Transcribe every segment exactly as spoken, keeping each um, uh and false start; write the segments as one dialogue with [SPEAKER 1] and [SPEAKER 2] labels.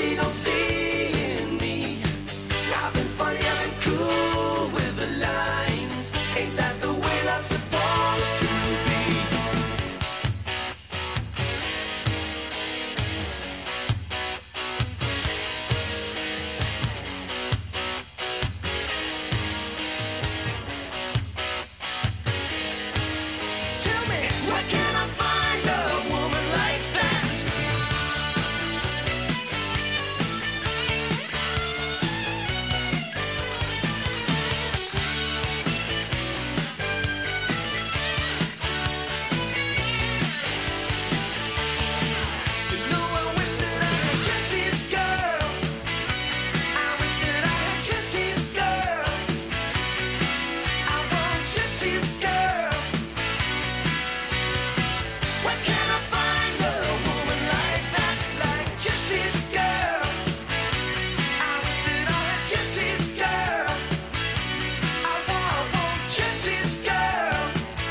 [SPEAKER 1] she don't see in me. I've been funny, I've been cool with the lines. Ain't that the way love's supposed to be? Tell me, where can I find a woman like that? You know, I wish that I had Jesse's girl. I wish that I had Jesse's girl. I want Jesse's girl. Where can I find a woman like that, like Jesse's girl? I wish that I had Jesse's girl. I want, I want Jesse's girl.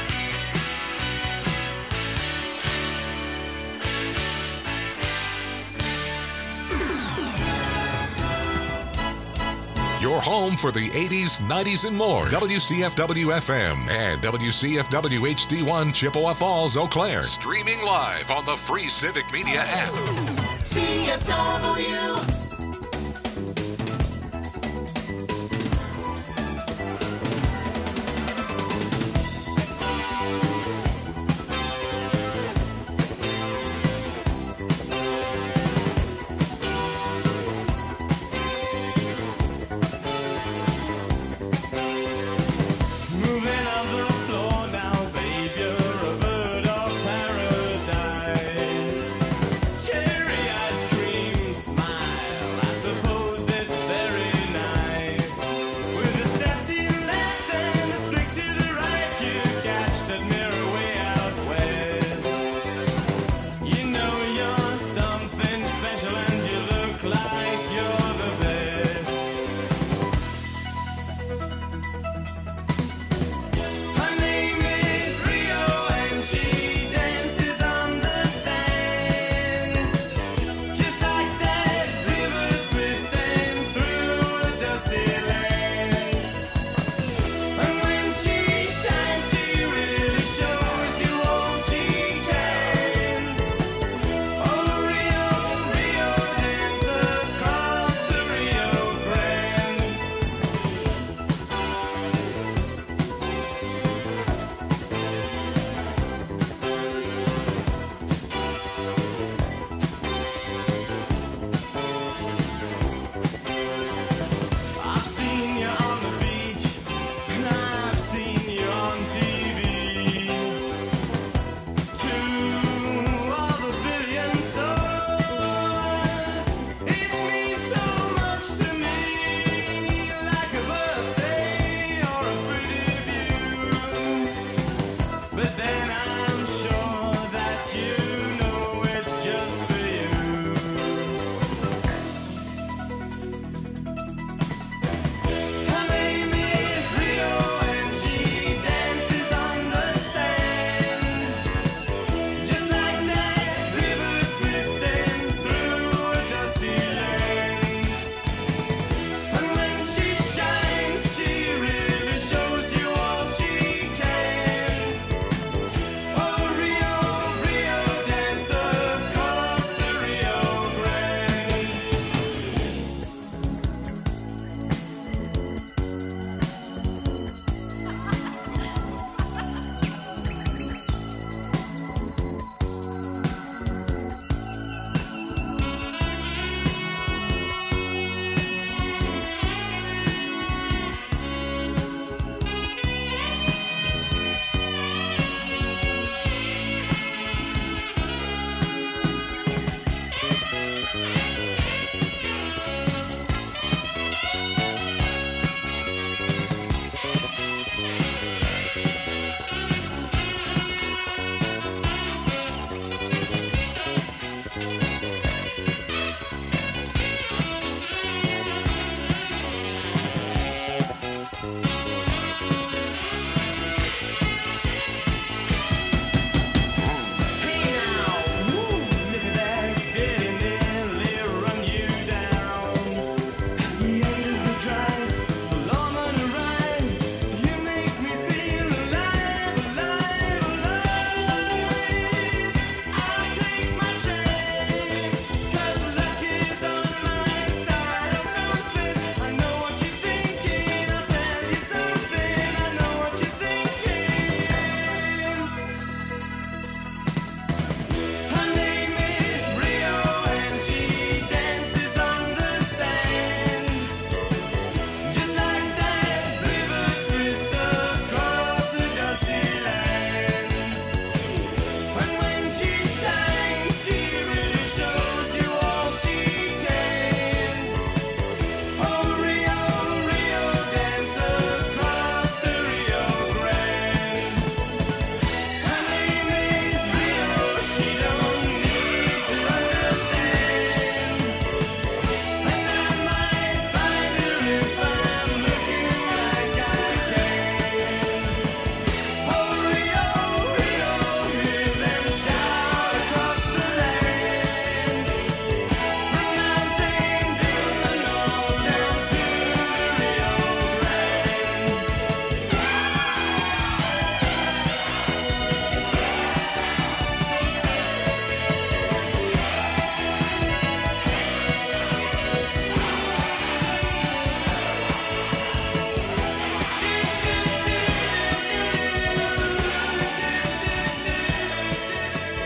[SPEAKER 2] Your home for the eighties, nineties, and more. W C F W F M and W C F W H D one Chippewa Falls, Eau Claire. Streaming live on the free Civic Media app.
[SPEAKER 1] C F W.
[SPEAKER 3] Moving on the floor now, babe, you're a bird of paradise. Cherry ice cream smile.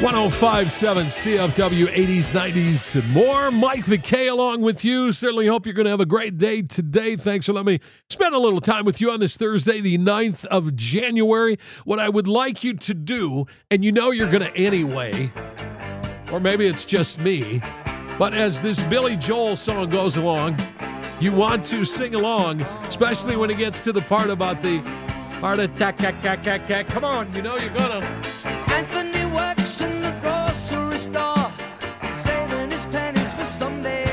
[SPEAKER 4] one oh five point seven C F W, eighties, nineties, and more. Mike McKay along with you. Certainly hope you're going to have a great day today. Thanks for letting me spend a little time with you on this Thursday, the ninth of January. What I would like you to do, and you know you're going to anyway, or maybe it's just me, but as this Billy Joel song goes along, you want to sing along, especially when it gets to the part about the heart attack. Come on, you know you're going to.
[SPEAKER 1] Anthony works in the grocery store, saving his pennies for someday.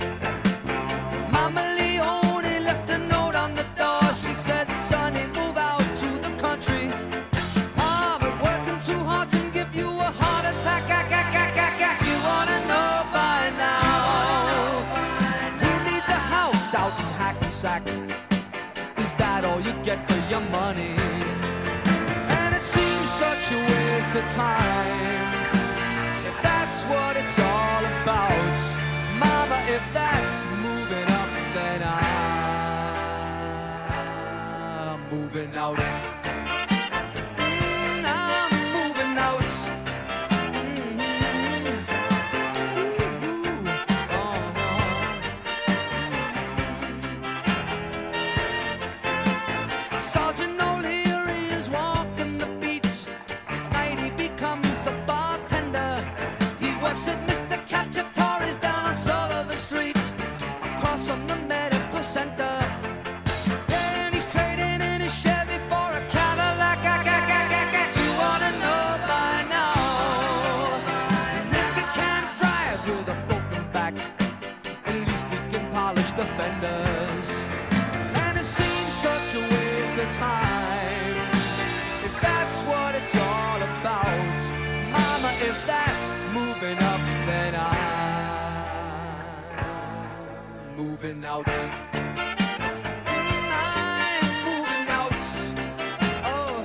[SPEAKER 1] Mama Leone left a note on the door. She said, "Sonny, move out to the country. Ah, but working too hard can give you a heart attack. You wanna know by now? Who needs a house out in Hackensack? Is that all you get for your money? And it seems such a waste of time. If that's what it's all about, Mama, if that's moving up, then I'm moving out. Mm, I'm moving out. Mm, ooh, uh-huh. Sergeant O'Leary is walking the beats. Night he becomes a bartender. He works at Mister Cacciatore's down on Sullivan Street, across from the medical center. Yeah, and he's trading in his Chevy for a Cadillac. You wanna know by now? And if he can't drive with a broken back, at least he can polish the fenders. And it seems such a waste of time. If that's what it's all about, Mama, if that's moving up, then I'm moving out. I'm moving out. Oh,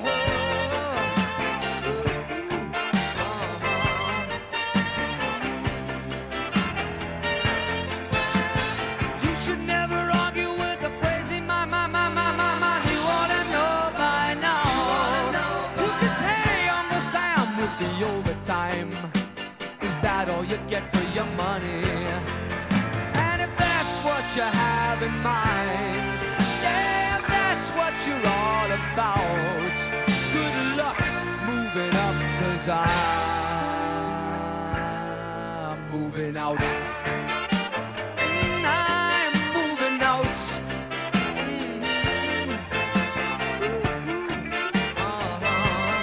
[SPEAKER 1] you should never argue with a crazy man, man, man, man, man, man. You wanna know by now? You can pay Uncle Sam with the overtime. Is that all you get for your money? And if that's what you have in mind, yeah, if that's what you're all about, good luck moving up, 'cause I'm moving out. Mm, I'm moving out. Mhm. Uh-huh.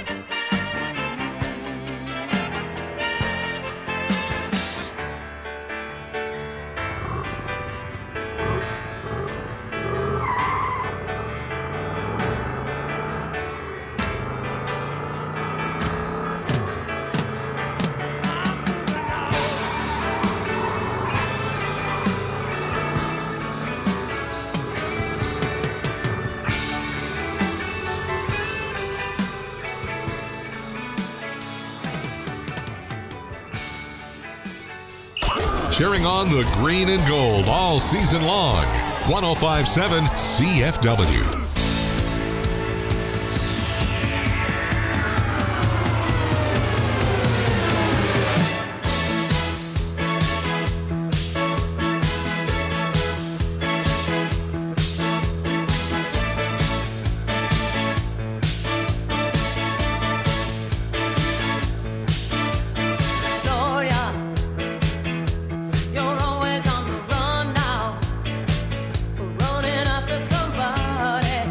[SPEAKER 2] Cheering on the green and gold all season long. one oh five point seven C F W.
[SPEAKER 5] Gloria, you're always on the run now, running after somebody.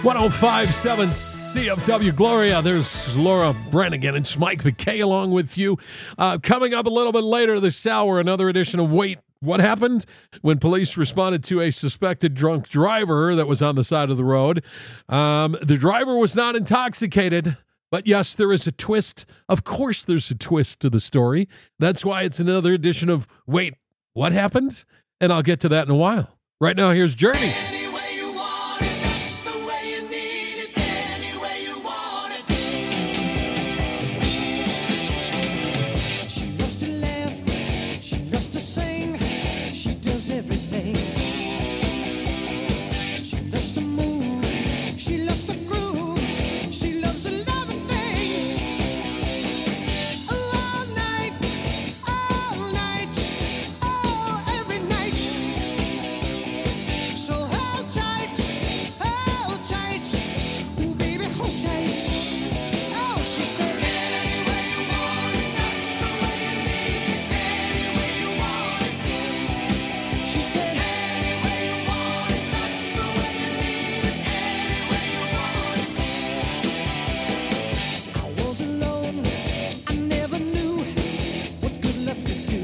[SPEAKER 4] one oh five point seven C F W Gloria. There's Laura Brannigan. It's Mike McKay along with you. Uh, coming up a little bit later this hour, another edition of Wait, What Happened? When police responded to a suspected drunk driver that was on the side of the road. Um, the driver was not intoxicated, but yes, there is a twist. Of course there's a twist to the story. That's why it's another edition of Wait, What Happened? And I'll get to that in a while. Right now, here's Journey.
[SPEAKER 1] Any way you want it, that's the way you need it. Any way you want it. She loves to laugh, she loves to sing, she does everything. She loves to move, she loves to groove, she loves a lot of things. All night, all night, oh, every night. So hold tight, hold tight, ooh baby, hold tight. Oh, she said, any way you want it, that's the way you need it. Any way you want it. She said, any way you want it, that's the way you need it. Any way you want it. I was alone, I never knew what good love could do.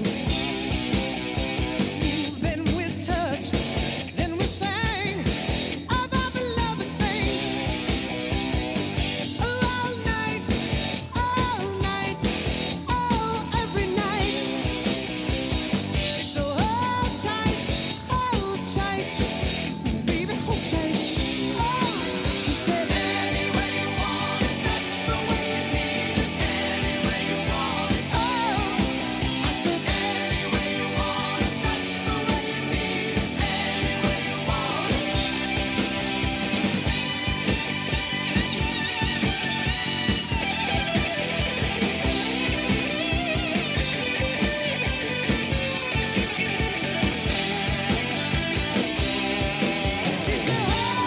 [SPEAKER 1] Then we touched, then we sang about the loving things. All night, all night, oh, every night. So hold tight, hold tight, baby, hold tight. Oh, she said, any way you want it, that's the way you need it. Any way you want it. Oh, I said, any way you want it, that's the way you need it. Any way you want it. She said,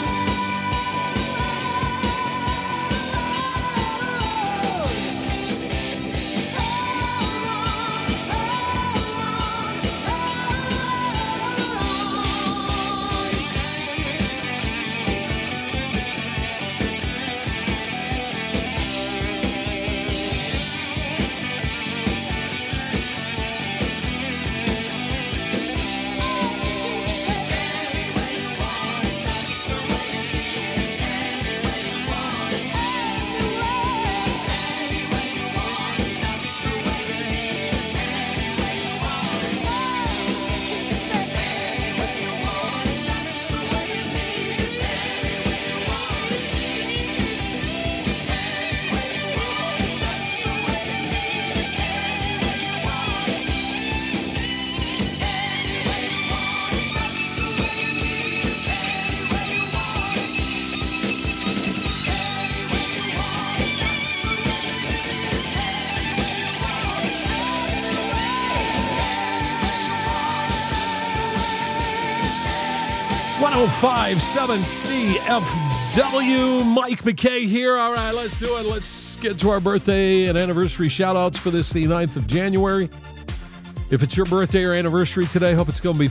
[SPEAKER 4] one oh five point seven C F W. Mike McKay here. All right, let's do it. Let's get to our birthday and anniversary shout-outs for this, the ninth of January. If it's your birthday or anniversary today, hope it's going to be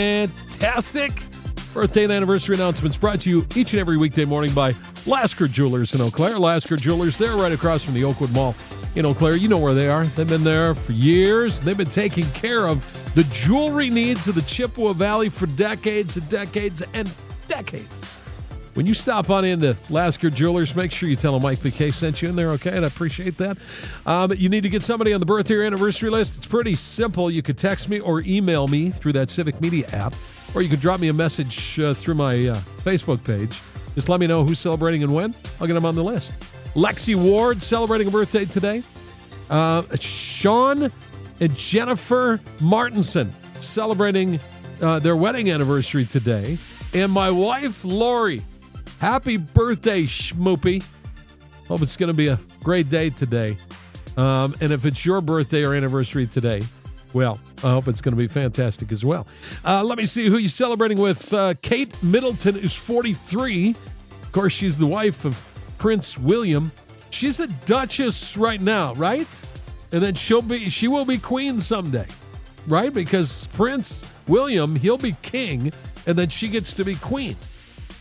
[SPEAKER 4] fantastic. Birthday and anniversary announcements brought to you each and every weekday morning by Lasker Jewelers in Eau Claire. Lasker Jewelers, they're right across from the Oakwood Mall in Eau Claire. You know where they are. They've been there for years. They've been taking care of the jewelry needs of the Chippewa Valley for decades and decades and decades. When you stop on into Lasker Jewelers, make sure you tell them Mike McKay sent you in there, okay? And I appreciate that. Um, you need to get somebody on the birthday or anniversary list. It's pretty simple. You could text me or email me through that Civic Media app, or you could drop me a message uh, through my uh, Facebook page. Just let me know who's celebrating and when. I'll get them on the list. Lexi Ward celebrating a birthday today. Uh, Sean and Jennifer Martinson celebrating uh, their wedding anniversary today. And my wife, Lori. Happy birthday, Schmoopy. Hope it's going to be a great day today. Um, and if it's your birthday or anniversary today, well, I hope it's going to be fantastic as well. Uh, let me see who you're celebrating with. Uh, Kate Middleton is forty-three. Of course, she's the wife of Prince William. She's a duchess right now, right? And then she'll be, she will be queen someday, right? Because Prince William, he'll be king, and then she gets to be queen.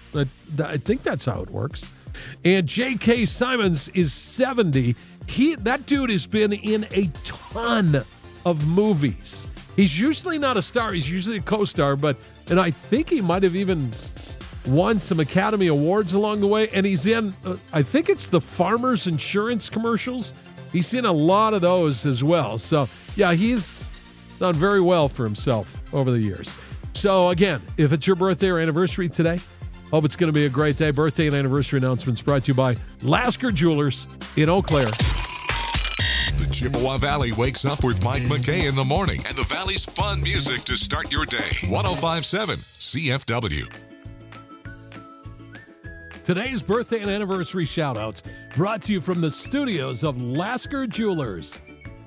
[SPEAKER 4] I, I think that's how it works. And J K. Simmons is seventy. He That dude has been in a ton of movies. He's usually not a star. He's usually a co-star, but and I think he might have even won some Academy Awards along the way. And he's in, uh, I think it's the Farmers Insurance commercials. He's in a lot of those as well. So, yeah, he's done very well for himself over the years. So, again, if it's your birthday or anniversary today, hope it's going to be a great day. Birthday and anniversary announcements brought to you by Lasker Jewelers in Eau Claire.
[SPEAKER 2] The Chippewa Valley wakes up with Mike McKay in the morning and the Valley's fun music to start your day. one oh five point seven C F W.
[SPEAKER 4] Today's birthday and anniversary shout-outs brought to you from the studios of Lasker Jewelers.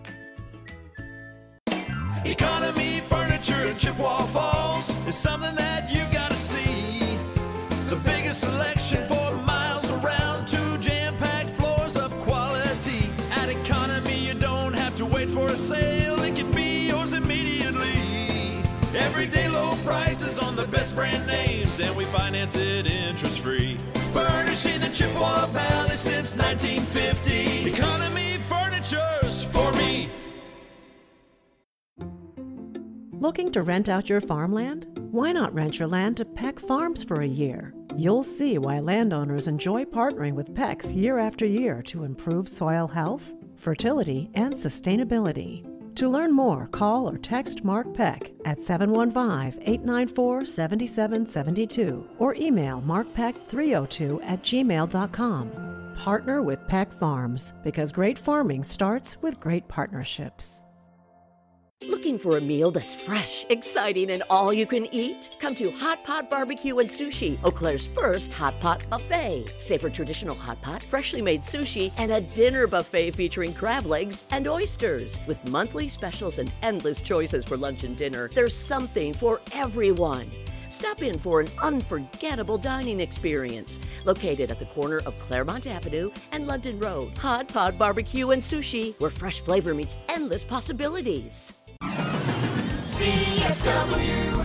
[SPEAKER 1] Economy Furniture in Chippewa Falls is something that you've got to see. The biggest selection for miles around, two jam-packed floors of quality. At Economy, you don't have to wait for a sale. It can be yours immediately. Everyday low prices on the best brand names, and we finance it interest-free. Furnishing the Chippewa Valley since nineteen fifty. Economy Furniture's for me.
[SPEAKER 5] Looking to rent out your farmland? Why not rent your land to Peck Farms for a year? You'll see why landowners enjoy partnering with Peck's year after year to improve soil health, fertility, and sustainability. To learn more, call or text Mark Peck at seven one five, eight nine four, seven seven seven two or email mark peck three oh two at gmail dot com. Partner with Peck Farms, because great farming starts with great partnerships.
[SPEAKER 6] Looking for a meal that's fresh, exciting, and all you can eat? Come to Hot Pot Barbecue and Sushi, Eau Claire's first hot pot buffet. Savor traditional hot pot, freshly made sushi, and a dinner buffet featuring crab legs and oysters. With monthly specials and endless choices for lunch and dinner, there's something for everyone. Stop in for an unforgettable dining experience. Located at the corner of Claremont Avenue and London Road. Hot Pot Barbecue and Sushi, where fresh flavor meets endless possibilities.
[SPEAKER 1] C F W.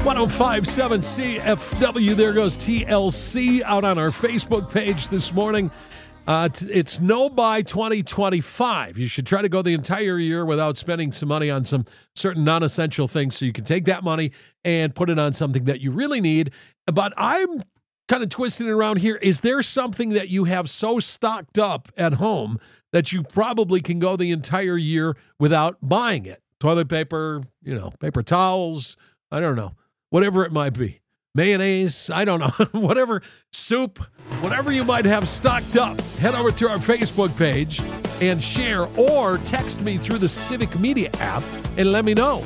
[SPEAKER 4] one oh five point seven C F W. There goes T L C out on our Facebook page this morning. Uh, t- it's no buy twenty twenty-five. You should try to go the entire year without spending some money on some certain non-essential things so you can take that money and put it on something that you really need. But I'm kind of twisting it around here. Is there something that you have so stocked up at home that you probably can go the entire year without buying it? Toilet paper, you know, paper towels, I don't know, whatever it might be. Mayonnaise, I don't know, whatever, soup, whatever you might have stocked up. Head over to our Facebook page and share, or text me through the Civic Media app and let me know.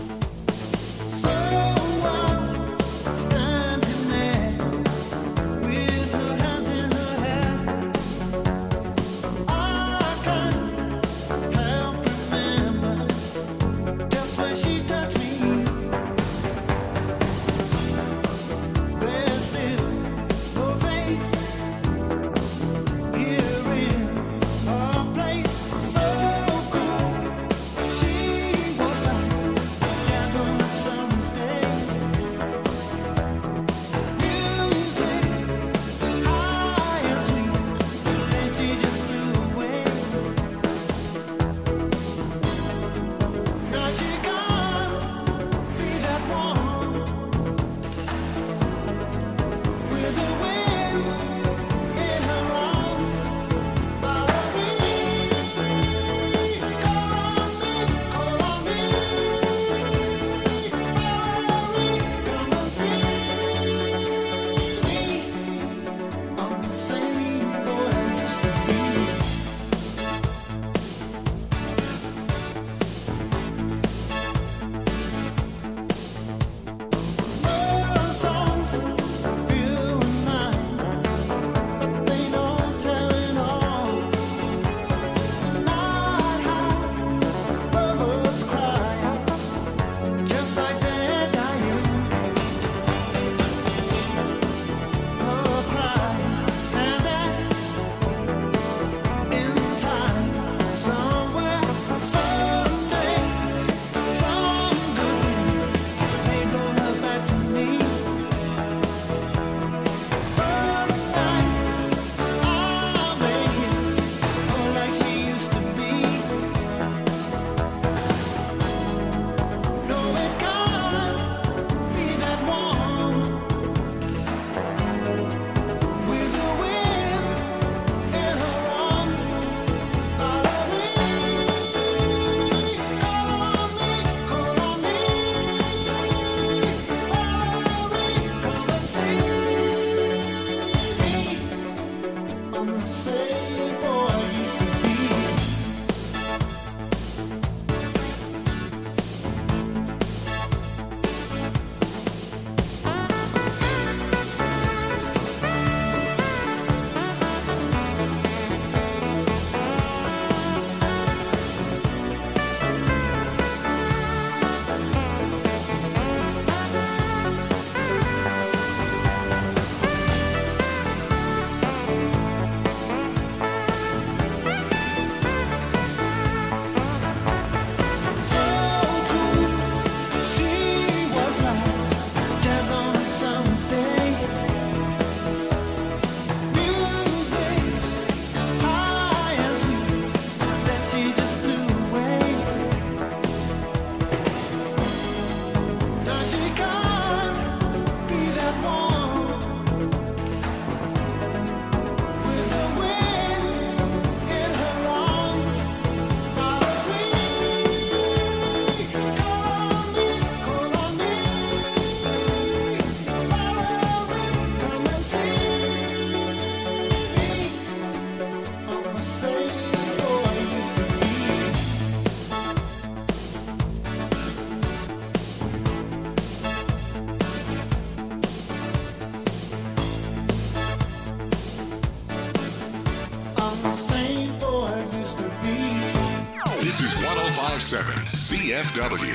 [SPEAKER 2] This is one oh five point seven C F W.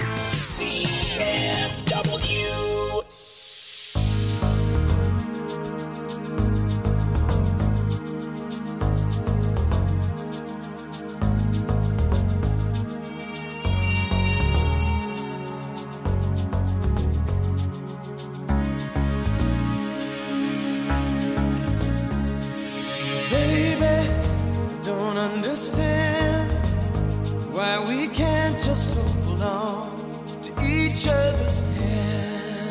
[SPEAKER 7] C F W.
[SPEAKER 1] just hold on to each other's hands.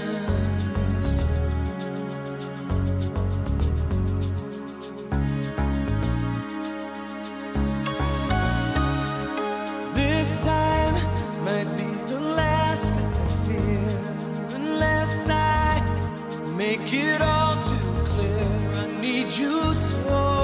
[SPEAKER 1] This time might be the last I fear, unless I make it all too clear. I need you so.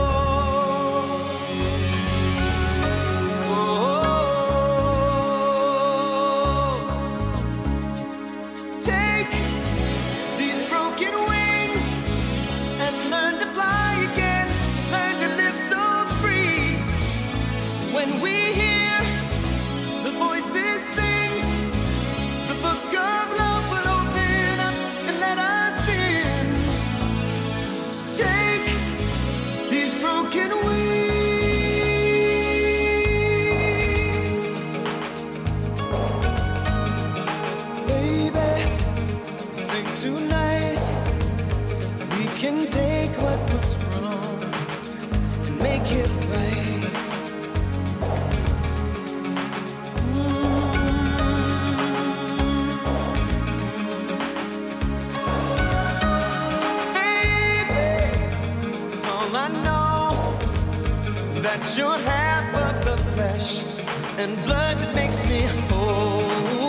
[SPEAKER 1] Take what was wrong and make it right. Mm. Baby, it's all I know, that you're half of the flesh and blood that makes me whole.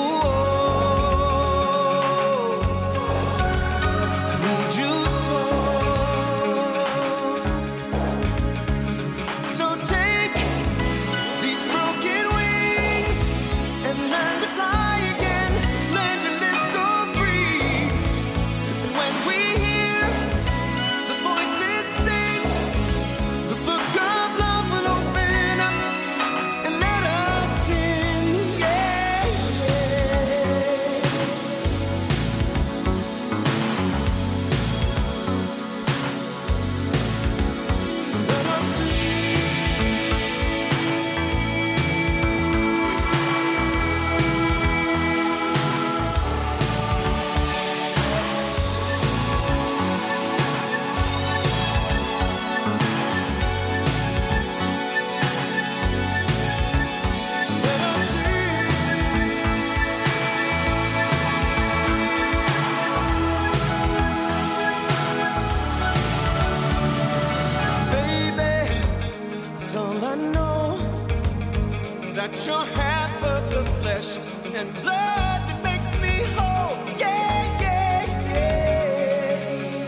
[SPEAKER 1] That you're half of the flesh and blood that makes me whole. Yeah, yeah, yeah.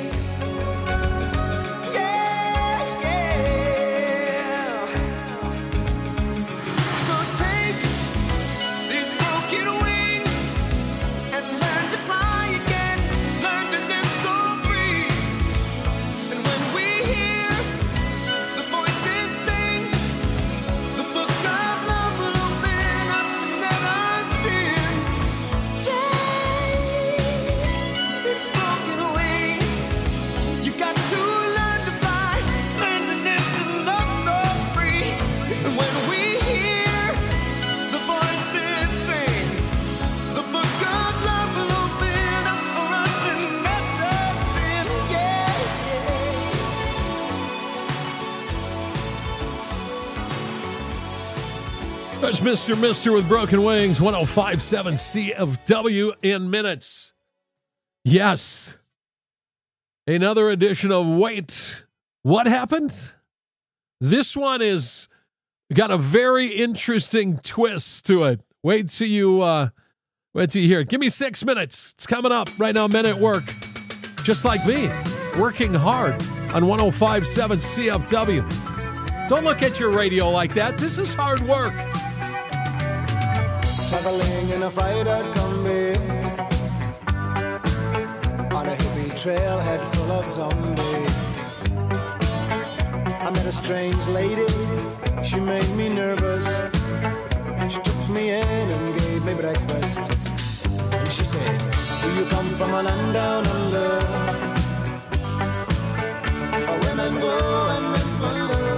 [SPEAKER 1] Yeah, yeah. So take these broken wings and learn to fly again. Learn to live so free. And when we hear the voices sing, the book of love will open up and let us in. Take these broken wings. You got to learn to fly, learn to live and love so free. And when we hear the voices sing, the book of love will open up for us and let us in. Yeah, yeah.
[SPEAKER 4] There's Mister Mister with Broken Wings, one oh five point seven C F W in minutes. Yes. Another edition of Wait, What Happened? This one is got a very interesting twist to it. Wait till you uh wait till you hear it. Give me six minutes. It's coming up right now, men at work. Just like me, working hard on one oh five point seven C F W. Don't look at your radio like that. This is hard work.
[SPEAKER 1] Traveling in a fried-out Kombi on a hippie trailhead full of zombies. I met a strange lady, she made me nervous. She took me in and gave me breakfast. And she said, do you come from a land down under? Where women go and men wonder.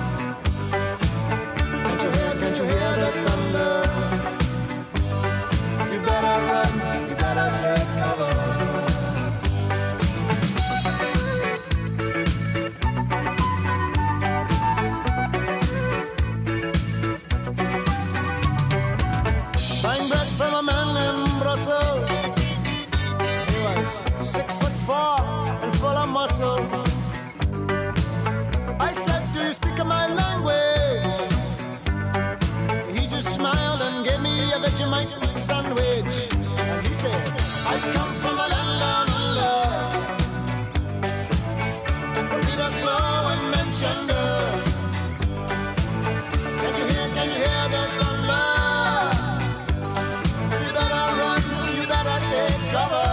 [SPEAKER 1] Can't you hear, can't you hear the thunder? You better run, you better take cover.
[SPEAKER 8] just smiled and gave me a Vegemite sandwich. And he said, I come from a land down under. He does slow and mention the. Can't you hear, can't you hear the thunder? You better run, you better take cover.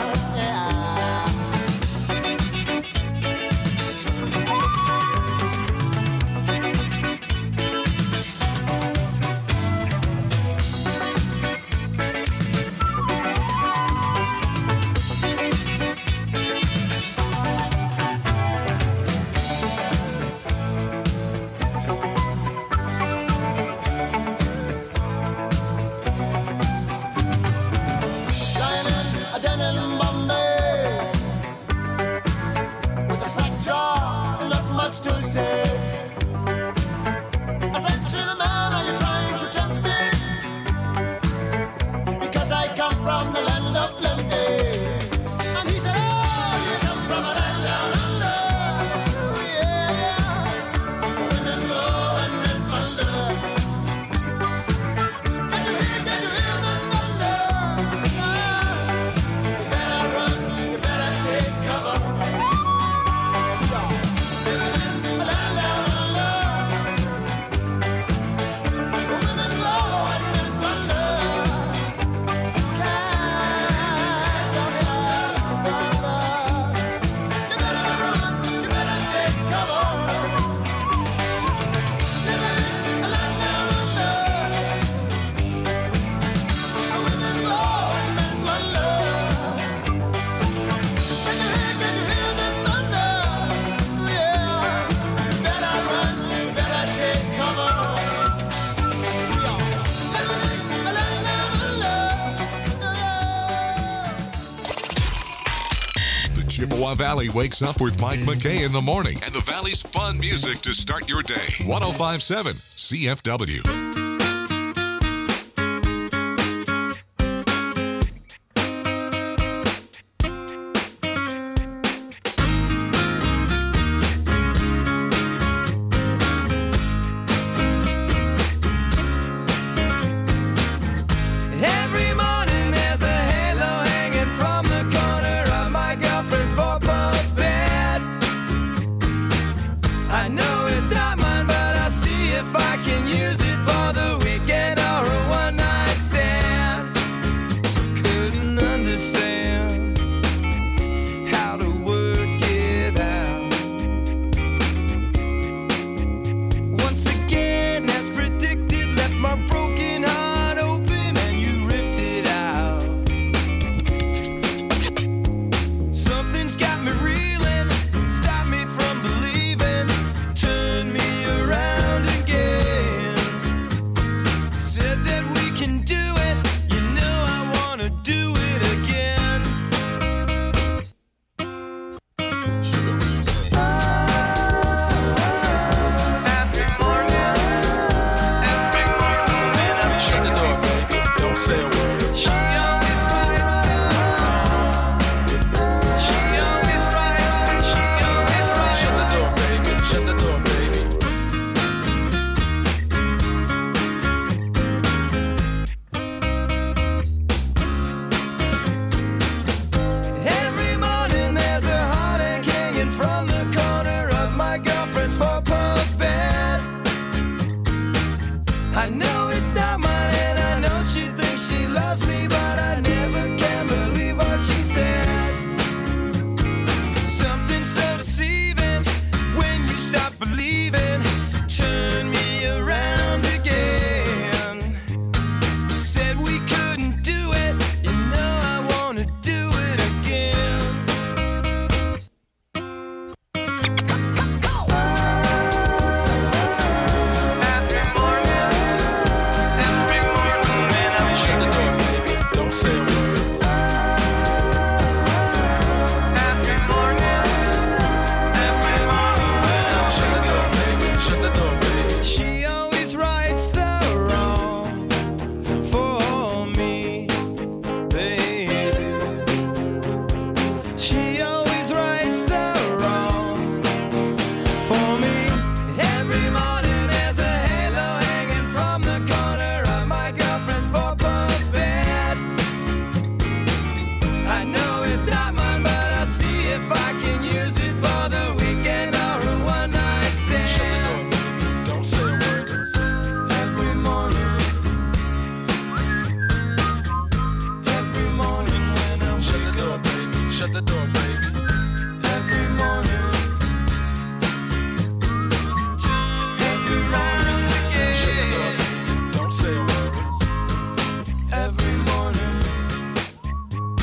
[SPEAKER 8] To say, I said to the man, are you trying to tempt me? Because I come from the land of plenty. And he said, oh, you come from a land down under. Yeah, women go and men wonder. Can you hear, can you hear the thunder? Ah, you better run, you better take cover.
[SPEAKER 2] Chippewa Valley wakes up with Mike McKay in the morning and the Valley's fun music to start your day. one oh five point seven C F W.
[SPEAKER 1] Every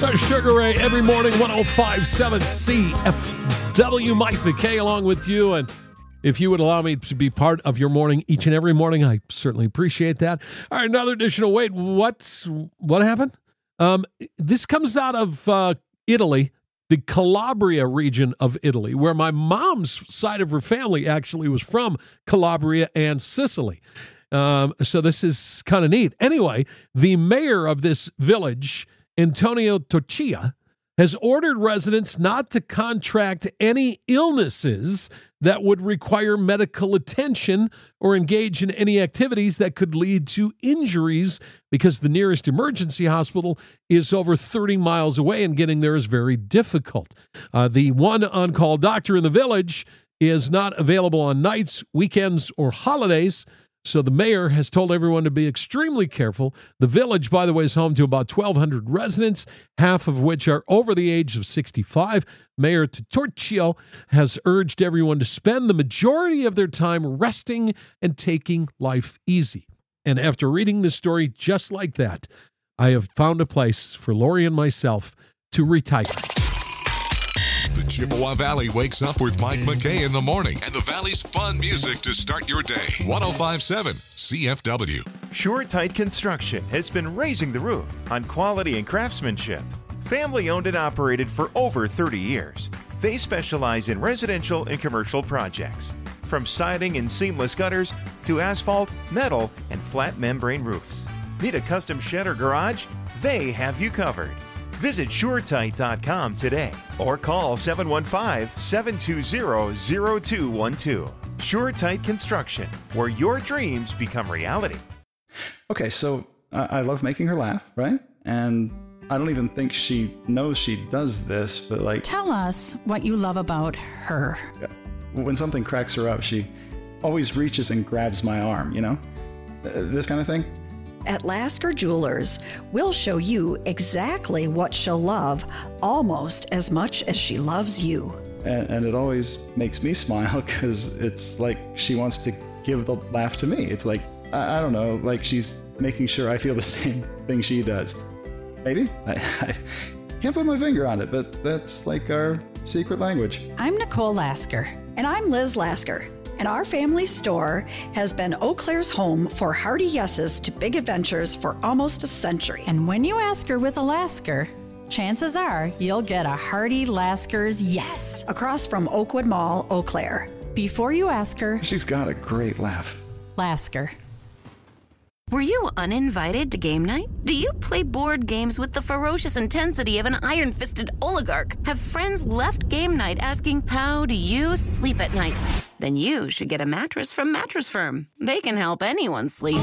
[SPEAKER 4] Sugar Ray every morning, one oh five point seven C F W. Mike McKay along with you. And if you would allow me to be part of your morning each and every morning, I certainly appreciate that. All right, another edition of Wait, what's, what happened? Um, this comes out of uh, Italy, the Calabria region of Italy, where my mom's side of her family actually was from Calabria and Sicily. Um, so this is kind of neat. Anyway, the mayor of this village, Antonio Toccia, has ordered residents not to contract any illnesses that would require medical attention or engage in any activities that could lead to injuries because the nearest emergency hospital is over thirty miles away and getting there is very difficult. Uh, the one on-call doctor in the village is not available on nights, weekends, or holidays. So the mayor has told everyone to be extremely careful. The village, by the way, is home to about twelve hundred residents, half of which are over the age of sixty-five. Mayor Torchio has urged everyone to spend the majority of their time resting and taking life easy. And after reading this story just like that, I have found a place for Lori and myself to retire.
[SPEAKER 2] The Chippewa Valley wakes up with Mike McKay in the morning and the Valley's fun music to start your day. one oh five point seven C F W.
[SPEAKER 9] Sure Tight Construction has been raising the roof on quality and craftsmanship. Family owned and operated for over thirty years. They specialize in residential and commercial projects, from siding and seamless gutters to asphalt, metal, and flat membrane roofs. Need a custom shed or garage? They have you covered. Visit Sure Tight dot com today or call seven one five, seven two zero, zero two one two. Sure Tight Construction, where your dreams become reality.
[SPEAKER 10] Okay, so uh, I love making her laugh, right? And I don't even think she knows she does this, but like...
[SPEAKER 11] Tell us what you love about her.
[SPEAKER 10] When something cracks her up, she always reaches and grabs my arm, you know? Uh, this kind of thing.
[SPEAKER 12] At Lasker Jewelers, we'll show you exactly what she'll love almost as much as she loves you.
[SPEAKER 10] And, and it always makes me smile because it's like she wants to give the laugh to me. It's like, I, I don't know, like she's making sure I feel the same thing she does. Maybe? I, I can't put my finger on it, but that's like our secret language.
[SPEAKER 11] I'm Nicole Lasker.
[SPEAKER 12] And I'm Liz Lasker. And our family store has been Eau Claire's home for hearty yeses to big adventures for almost a century.
[SPEAKER 11] And when you ask her with a Lasker, chances are you'll get a hearty Lasker's yes.
[SPEAKER 12] Across from Oakwood Mall, Eau Claire.
[SPEAKER 11] Before you ask her,
[SPEAKER 10] she's got a great laugh.
[SPEAKER 11] Lasker.
[SPEAKER 13] Were you uninvited to game night? Do you play board games with the ferocious intensity of an iron-fisted oligarch? Have friends left game night asking, how do you sleep at night? Then you should get a mattress from Mattress Firm. They can help anyone sleep.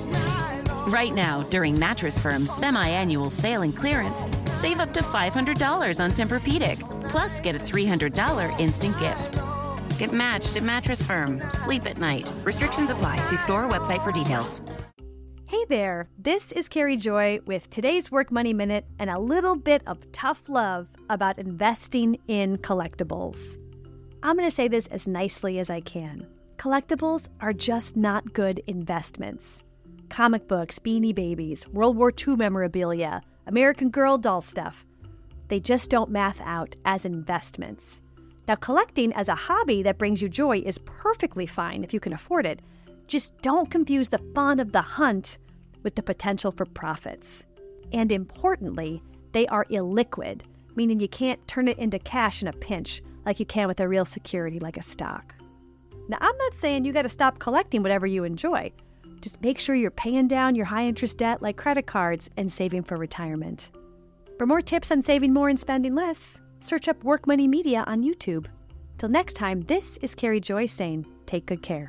[SPEAKER 13] Right now, during Mattress Firm's semi-annual sale and clearance, save up to five hundred dollars on Tempur-Pedic, plus get a three hundred dollars instant gift. Get matched at Mattress Firm. Sleep at night. Restrictions apply. See store or website for details.
[SPEAKER 14] Hey there, this is Carrie Joy with today's Work Money Minute and a little bit of tough love about investing in collectibles. I'm going to say this as nicely as I can. Collectibles are just not good investments. Comic books, Beanie Babies, World War Two memorabilia, American Girl doll stuff. They just don't math out as investments. Now, collecting as a hobby that brings you joy is perfectly fine if you can afford it. Just don't confuse the fun of the hunt with the potential for profits. And importantly, they are illiquid, meaning you can't turn it into cash in a pinch like you can with a real security like a stock. Now, I'm not saying you got to stop collecting whatever you enjoy. Just make sure you're paying down your high-interest debt like credit cards and saving for retirement. For more tips on saving more and spending less, search up Work Money Media on YouTube. Till next time, this is Carrie Joy saying, take good care.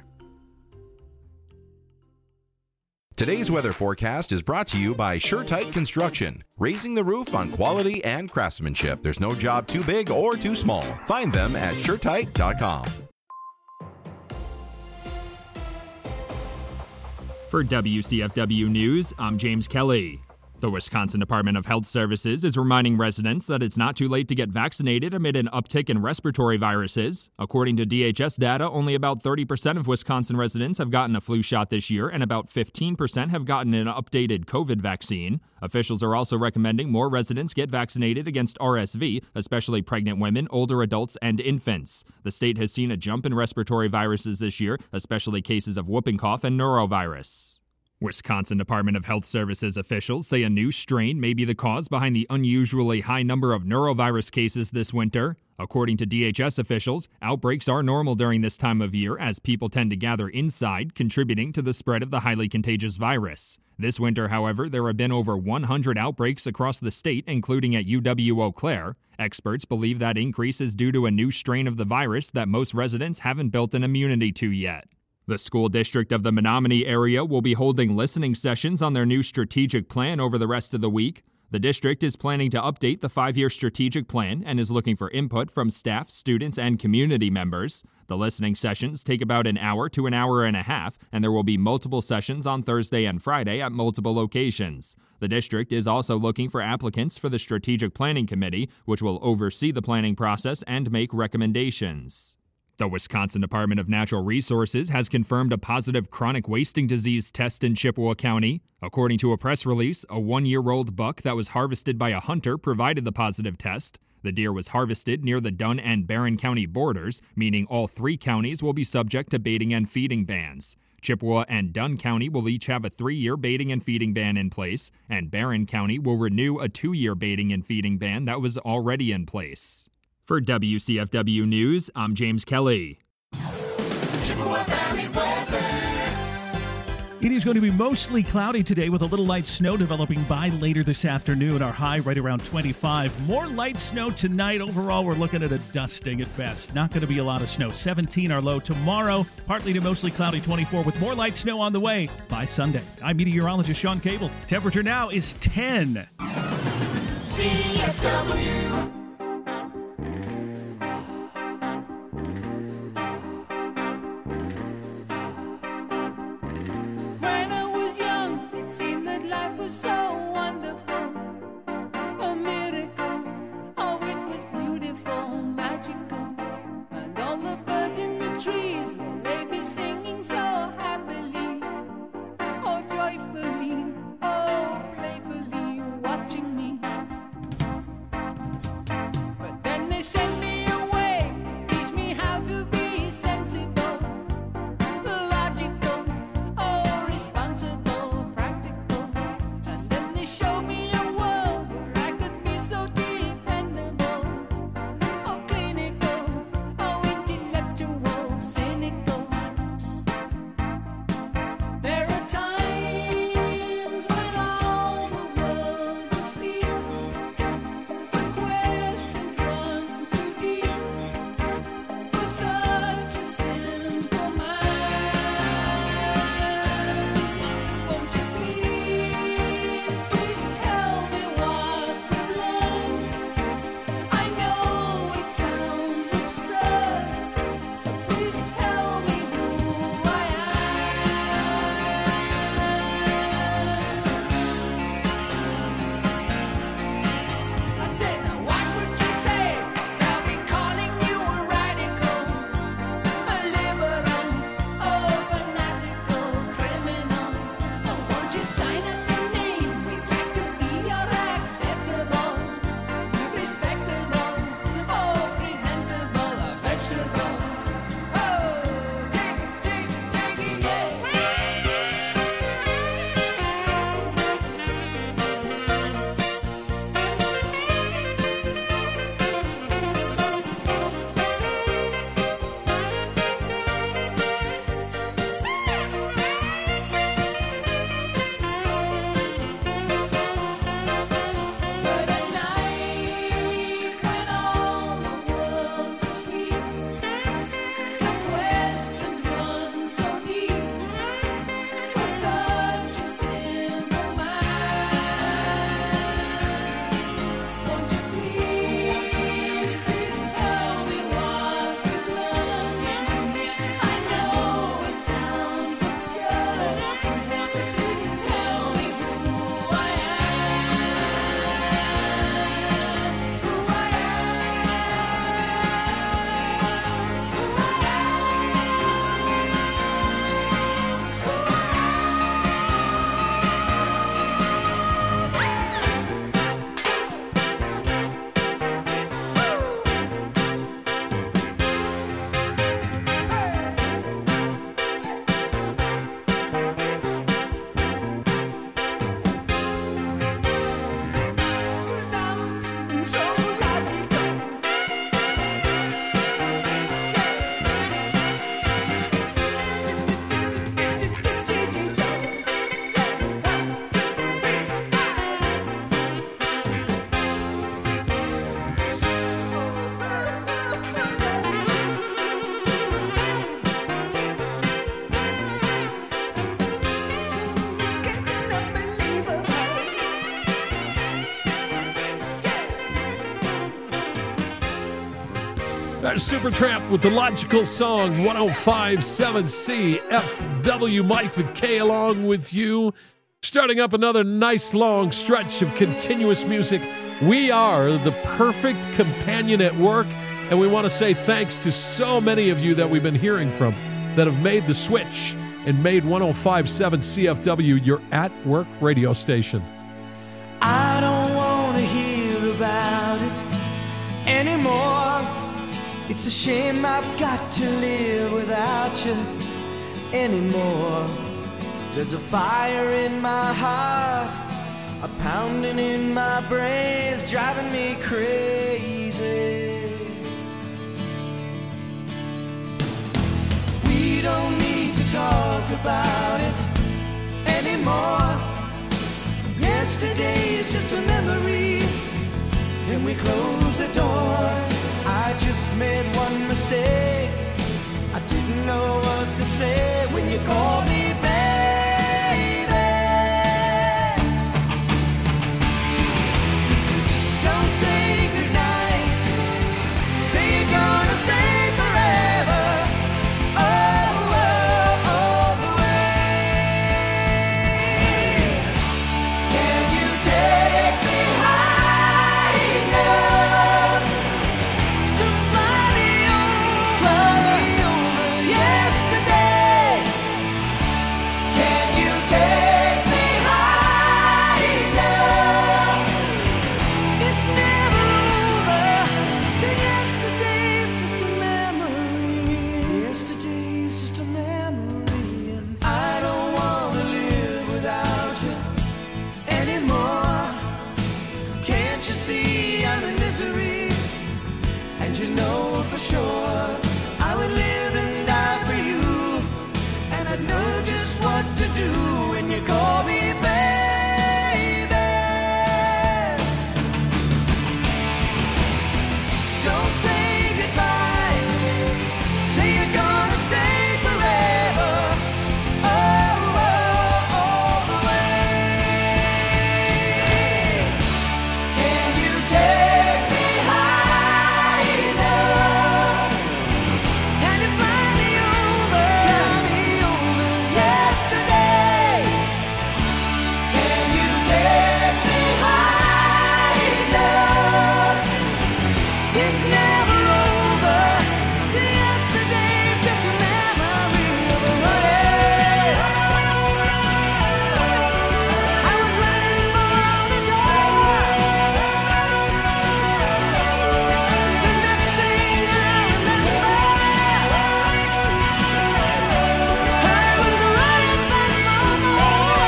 [SPEAKER 15] Today's weather forecast is brought to you by Sure Tight Construction, raising the roof on quality and craftsmanship. There's no job too big or too small. Find them at Sure Tight dot com.
[SPEAKER 16] For W C F W News, I'm James Kelly. The Wisconsin Department of Health Services is reminding residents that it's not too late to get vaccinated amid an uptick in respiratory viruses. According to D H S data, only about thirty percent of Wisconsin residents have gotten a flu shot this year, and about fifteen percent have gotten an updated COVID vaccine. Officials are also recommending more residents get vaccinated against R S V, especially pregnant women, older adults, and infants. The state has seen a jump in respiratory viruses this year, especially cases of whooping cough and norovirus. Wisconsin Department of Health Services officials say a new strain may be the cause behind the unusually high number of norovirus cases this winter. According to D H S officials, outbreaks are normal during this time of year as people tend to gather inside, contributing to the spread of the highly contagious virus. This winter, however, there have been over one hundred outbreaks across the state, including at U W Eau Claire. Experts believe that increase is due to a new strain of the virus that most residents haven't built an immunity to yet. The school district of the Menominee area will be holding listening sessions on their new strategic plan over the rest of the week. The district is planning to update the five-year strategic plan and is looking for input from staff, students, and community members. The listening sessions take about an hour to an hour and a half, and there will be multiple sessions on Thursday and Friday at multiple locations. The district is also looking for applicants for the Strategic Planning Committee, which will oversee the planning process and make recommendations. The Wisconsin Department of Natural Resources has confirmed a positive chronic wasting disease test in Chippewa County. According to a press release, a one-year-old buck that was harvested by a hunter provided the positive test. The deer was harvested near the Dunn and Barron County borders, meaning all three counties will be subject to baiting and feeding bans. Chippewa and Dunn County will each have a three-year baiting and feeding ban in place, and Barron County will renew a two-year baiting and feeding ban that was already in place. For W C F W News, I'm James Kelly.
[SPEAKER 1] Chippewa Valley weather.
[SPEAKER 17] It is going to be mostly cloudy today with a little light snow developing by later this afternoon. Our high right around twenty-five. More light snow tonight. Overall, we're looking at a dusting at best. Not going to be a lot of snow. seventeen our low tomorrow. Partly to mostly cloudy twenty-four with more light snow on the way by Sunday. I'm meteorologist Sean Cable. Temperature now is ten.
[SPEAKER 1] C F W.
[SPEAKER 18] When I was young, it seemed that life was so wonderful, a miracle. Oh, it was beautiful, magical, and all the birds in the trees, well, they be singing so happily, oh, joyfully, oh, playfully, watching me.
[SPEAKER 4] Supertramp with the logical song one oh five point seven C F W. Mike McKay along with you. Starting up another nice long stretch of continuous music. We are the perfect companion at work, and we want to say thanks to so many of you that we've been hearing from that have made the switch and made one oh five point seven C F W your at-work radio station.
[SPEAKER 1] I don't want to hear about it anymore. It's a shame I've got to live without you anymore. There's a fire in my heart, a pounding in my brains, driving me crazy. We don't need to talk about it anymore. Yesterday is just a memory, and we close the door. I just made one mistake. I didn't know what to say when you called me baby. Don't say goodnight. Say you're gonna stay forever. Oh, oh, all the way. Can you take me high enough to fly me over, fly me over yesterday? Can you take me high enough? It's never over. The yesterday's just a memory. Yesterday's just a memory, and I don't wanna live without you anymore. Can't you see I'm in misery? And you know for sure I would live and die for you, and I'd know just what to do when you call me baby. Don't say goodbye. Say you're gonna stay forever. Oh, oh, all the way. Can you take me high enough? Can you fly me over, fly me over yesterday? Can you take me high enough? It's never over. The yesterday's just a memory of a running. I was running for the door. The next thing I remember, I was running back for more.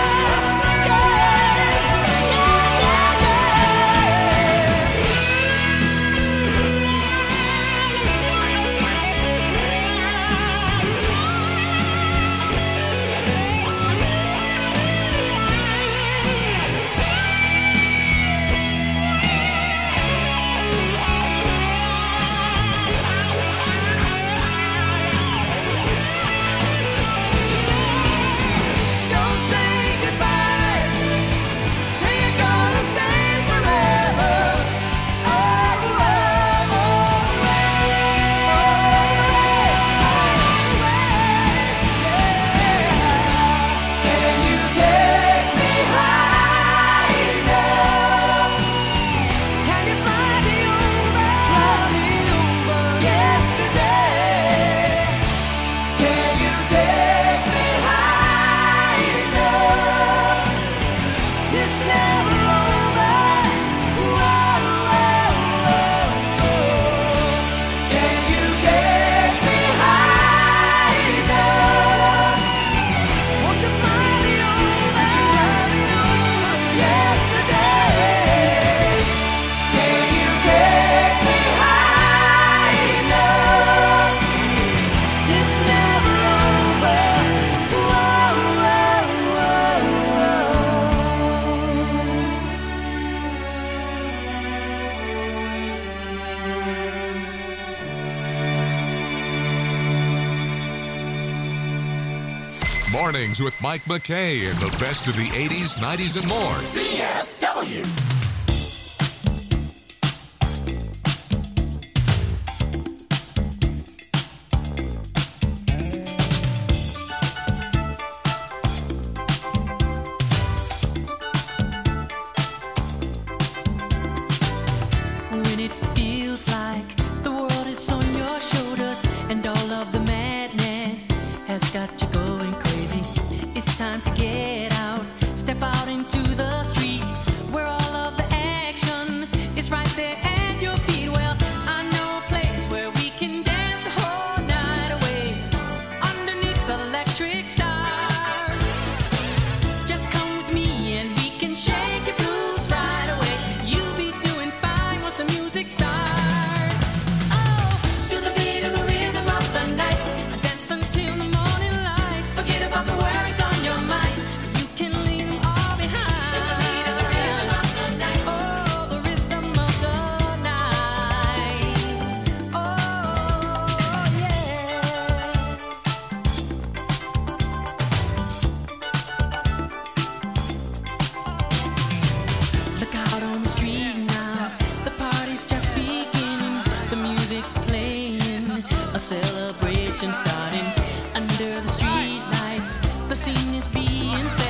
[SPEAKER 1] Don't say goodbye. Say you're gonna stay forever. Oh, oh, all the way, all the way. Can you take me high enough? Can you fly me over, fly me over yesterday? Can you take me high enough? It's never over. Whoa, whoa, whoa. Can you take me high enough? Won't you fly me over, fly me over yesterday? Can you take me high enough? It's never over. Whoa,
[SPEAKER 2] Mornings with Mike McKay and the best of the eighties, nineties, and more.
[SPEAKER 7] C F W.
[SPEAKER 19] celebration starting under the street lights. The scene is being set.